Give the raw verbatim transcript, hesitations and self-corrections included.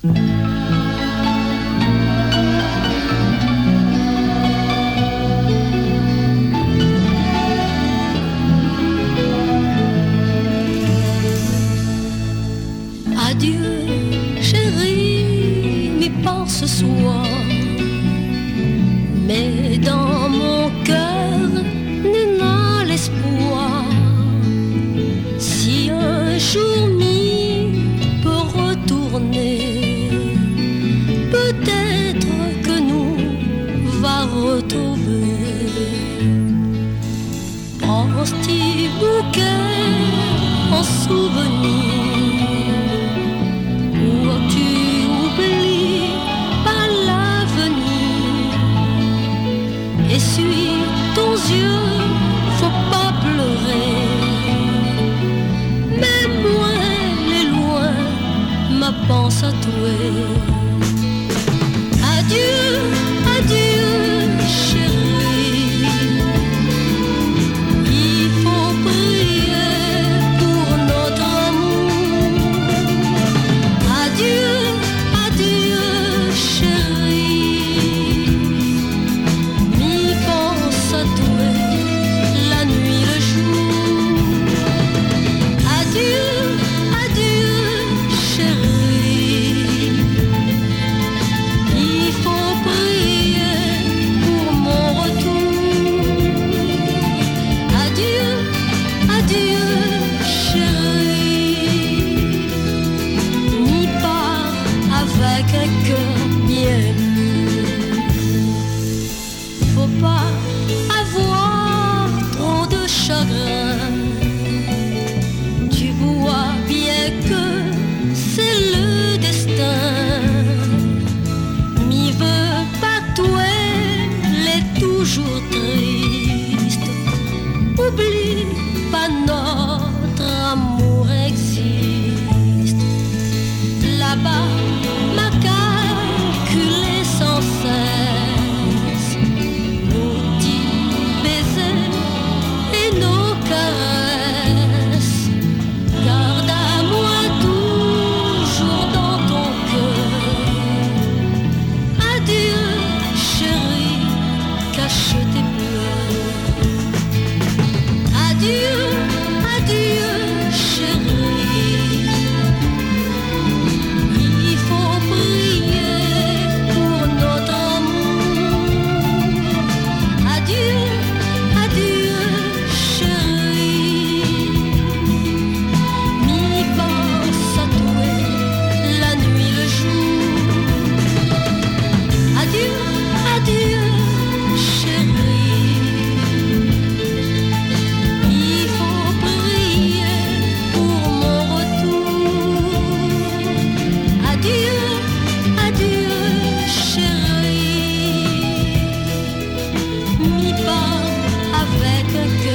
Ce soir, mais dans mon cœur n'est pas l'espoir. Si un jour m'y peut retourner, peut-être que nous va retrouver. Prends ce petit bouquet en souvenir. Essuie ton yeux, faut pas pleurer. Même moi, les loin, ma pense à toi. Adieu, adieu, chérie. Il faut prier pour notre amour. Adieu, adieu, chérie. La nuit, le jour. Adieu, adieu, chérie. Il faut prier pour mon retour. Adieu, adieu, chérie. N'y pas avec un cœur bien mis. Faut pas avoir trop de chagrin. Tu vois bien que c'est le destin. M'y veut pas toi, l'est toujours triste. Oublie pas notre amour existe. Là-bas, m'a calculé sans cesse nos petits baisers et nos caresses. Garde à moi toujours dans ton cœur. Adieu, chérie, cache tes pleurs. Adieu, adieu, chérie. Il faut prier pour notre amour. Adieu, adieu, chérie. M'y pense à toi, la nuit, le jour. Adieu, adieu, chérie. Il faut prier pour mon retour. Adieu, adieu, chérie. M'y pas avec un cœur.